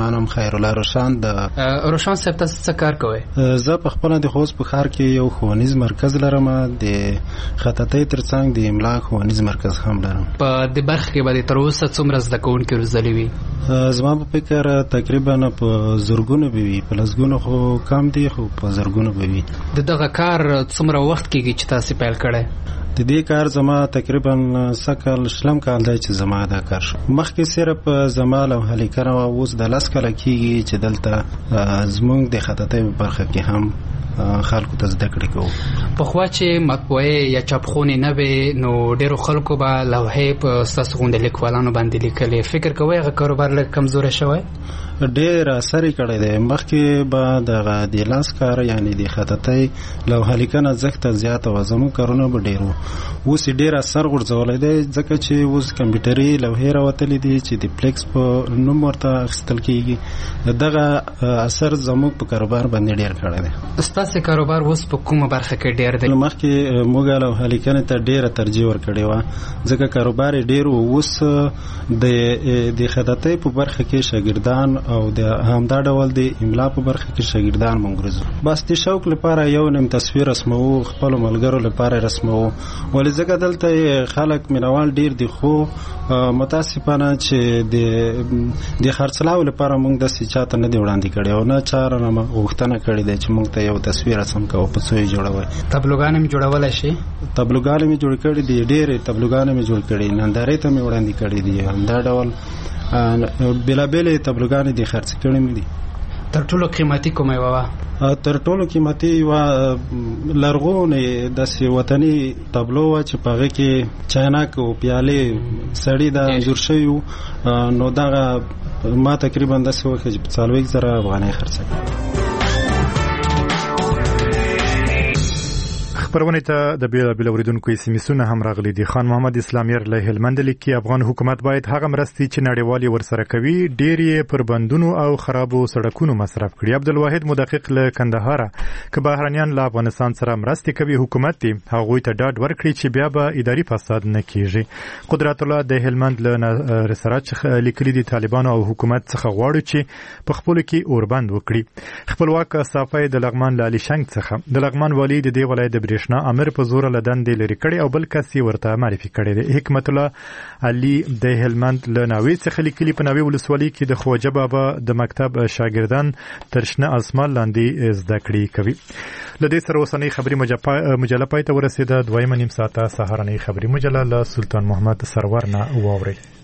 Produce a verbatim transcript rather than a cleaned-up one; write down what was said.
زما نوم خیر الله روشان د روشان صاحب تاسو څه کار کوئ؟ زه په خپله د خوست په ښار کې یو ښوونیز مرکز لرم، د خطاطۍ تر څنګ د املا ښوونیز مرکز هم لرم. په دې برخه کې به تر اوسه څومره زده کوونکي روزلي وي؟ زما په فکر تقریبا په زرګونو به وي، په لسګونو خو کم دي، خو په زرګونو به وي. د دغه کار څومره وخت کېږي چې تاسو پیل کړی؟ د دې کار زما تقریبا سکل شلم کال دی چې زما دا کار شو. مخکې صرف زما لوحه لیکنه وه، اوس د لس کاله کېږي چې دلته زموږ د خطاطۍ په برخه کې هم خلکو ته زده کړې کوو. پخوا چې مطبوعې یا چاپخونې نه وې نو ډېرو خلکو به لوحې په ستاسو غوندې لیکوالانو باندې لیکلې. فکر کوئ هغه کاروبار لږ کمزوری شوی؟ ډېر اثر یې کړی دی. مخکې به دغه د لاس کار یعنې د خطاطۍ لوحه لیکنه ځکه زیاته وه، زموږ کارونه به ډېر وو. اوس یې ډېر اثر غورځولی دی ځکه چې اوس کمپیوټري لوحې راوتلې دي چې د فلیکس په نوم ورته اخیستل کېږي. دغه اثر زموږ په کاروبار باندې ډېر کړی دی. ستاسو کاروبار اوس په کومه برخه کې ډېر دی؟ مخکې موږ لوحه لیکنې ته ډېره ترجیح ورکړې وه ځکه کاروبار یې ډېر و. اوس د خطاطۍ په برخه کې شاګردان او د همدا ډول د املا په برخه کې شاګردان مونږ روزو. بس د شوق لپاره یو نیم تصویر رسموو، خپلو ملګرو لپاره رسموو، ولې ځکه دلته خلک مینوال ډېر دي، خو متاسفانه چې د خرڅلاو لپاره مونږ داسې چاته نه دی وړاندې کړی او نه چا رانه غوښتنه کړې ده چې مونږ ته یو تصویر رسم کوو په څو یې جوړوئ. تبلوګانې مې جوړولی شي؟ تبلوګانې مې جوړ کړي دي، ډېرې تبلوګانې مې جوړ کړي، نندارې ته مې وړاندې کړي دي. همدا ډول بېلابېلې تبلوګانې دي خرڅ کړې مې دي. تر ټولو قیمتي کومه یوه وه؟ تر ټولو قیمتي یوه لرغونې داسې وطني تبلو وه چې په هغې کې چاینک او پیالې سړي دا انځور شوي وو. نو دغه ما تقریبا داسې وکړه چې په څلوېښت زره افغانۍ خرڅه کړه. خبرونه ته د بیلابیلو اوریدونکو ایسیمسونه هم راغلي دي. خان محمد اسلامیر له هلمند لیکي افغان حکومت باید هغه مرستې چې نړیوالې ورسره کوي ډېر یې پر بندونو او خرابو سړکونو مصرف کړي. عبدالواحد مدقق له کندهاره که بهرنیان له افغانستان سره مرستې کوي حکومت دې هغوی ته ډاډ ورکړي چې بیا به اداري فساد نه کیږي. قدرت الله د هلمند له رسراج لیکلي دي طالبانو او حکومت څخه غواړي چې په خپلو کې اوربند وکړي. خپلواک صافی د لغمان له علي شنګ څخه د لغمان والي د دې ولایت د برېښنا امر په زور له دندې لرې کړی او بل کس یې ورته معرفي کړی دی. حکمت الله علي د هلمند له ناوې څخه لیکلي په ناوې ولسوالۍ کې د خواجه بابا د مکتب شاګردان تر شنه اسمان لاندې زده کړې کوي. له دې سره اوسنۍ خبري مجله پای ته ورسېده. دویمه نیم ساعته سهارنۍ خبري مجله له سلطان محمد سرور نه واورئ.